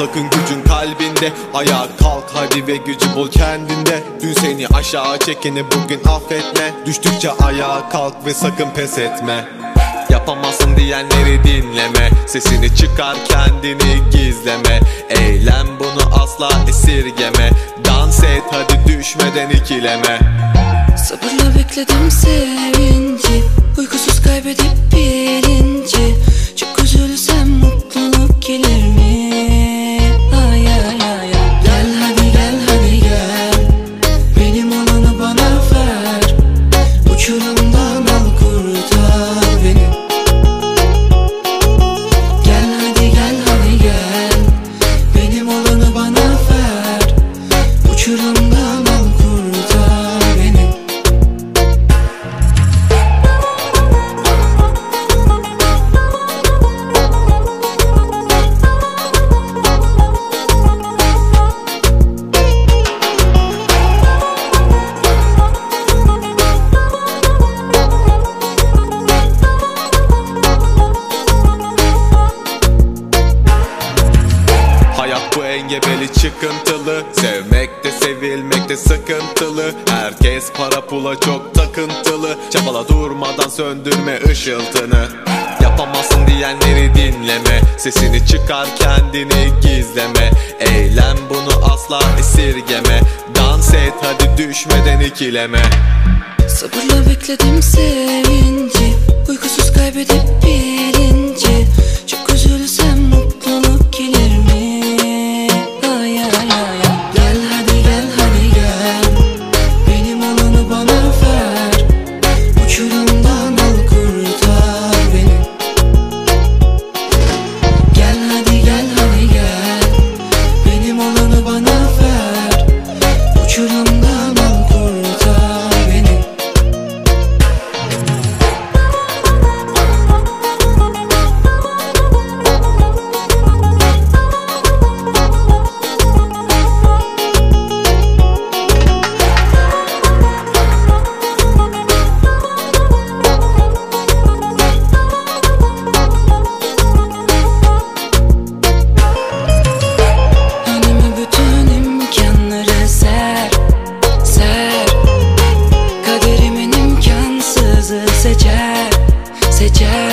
sakın gücün kalbinde. Ayağa kalk hadi ve gücü bul kendinde. Dün seni aşağı çekeni bugün affetme. Düştükçe ayağa kalk ve sakın pes etme. Yapamazsın diyenleri dinleme. Sesini çıkar kendini gizleme. Eylem bunu asla esirgeme. Dans et hadi düşmeden ikileme. Sabırla bekledim sevinci, uykusuz kaybedip bilinci. Çok üzülsem mutluluk gelir mi? Ay ay ay ay. Gel hadi gel hadi gel, benim olanı bana ver. Uçurumdan al kurtar beni. Gel hadi gel hadi gel, benim olanı bana ver. Uçurumdan al kurtar beni. Hayat bu engebeli çıkıntılı. Sevmek de sevilmek de sıkıntılı. Herkes para pula çok takıntılı. Çabala durmadan söndürme ışıltını. Yapamazsın diyenleri dinleme. Sesini çıkar kendini gizleme. Eylem bunu asla esirgeme. Dans et hadi düşmeden ikileme. Sabırla bekledim sevinci, uykusuz kaybedip bilinci. Çok üzülsem mutluluk gelir mi? Ay ay ay ay. Gel hadi gel hadi gel, benim olanı bana ver. Uçurumdan al kurtar beni. Gel hadi gel hadi gel, benim olanı bana ver. Uçurumdan al kurtar beni. Önüme bütün imkanları ser, ser. Kaderimin imkansızı seçer, seçer.